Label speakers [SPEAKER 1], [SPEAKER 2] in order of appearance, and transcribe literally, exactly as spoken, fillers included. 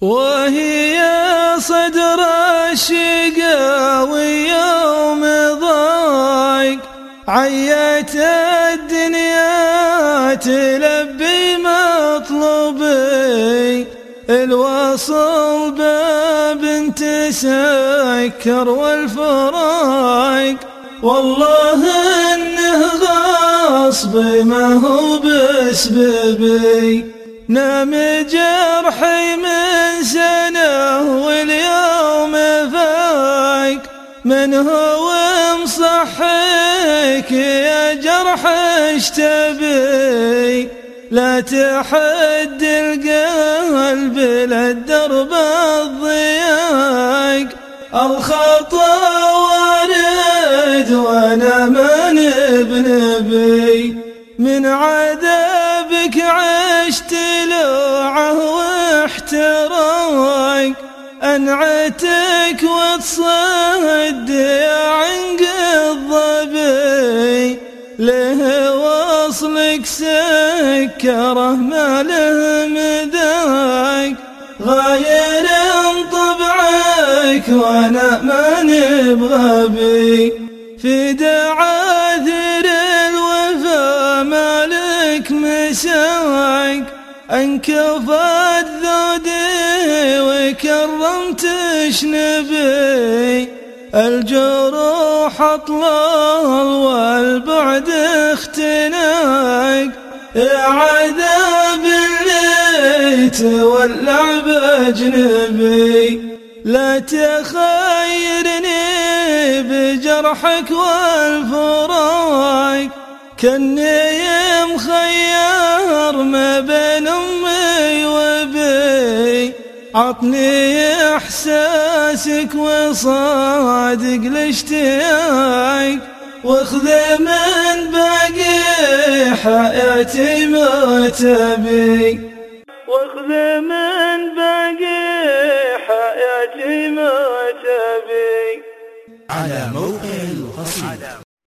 [SPEAKER 1] وهي صدر الشقاوي يوم ضايق عيت الدنيا تلبي مطلوبي، الوصل باب تسكر والفراق والله انه غصبي ما هو بسببي. نام جرحي من سنة واليوم فايق، من هو مصحيك يا جرح اشتبي؟ لا تحد القلب للدرب الضياق، الخطا وارد وانا من بنبي، من عذابك عشت لوعه واحتراق، انعتك وتصدي عنق الظبي، له وصلك سكره ما له مذاق، غاير طبعك وانا ماني بغبي، في دعاذر الوفا مالك مساق، انكفت ذودي وكرمت شنبي، الجروح اطلال والبعد اختناق، يا عذاب اللي تولع بأجنبي، لا تخيرني بجرحك والفراق، كني مخير ما بين امي وبي، عطني احساسك وصادق الاشتياق، واخذ من باقي حياتي ما تبي، واخذ من باقي حياتي ما تبي.
[SPEAKER 2] على موقع القصيدة.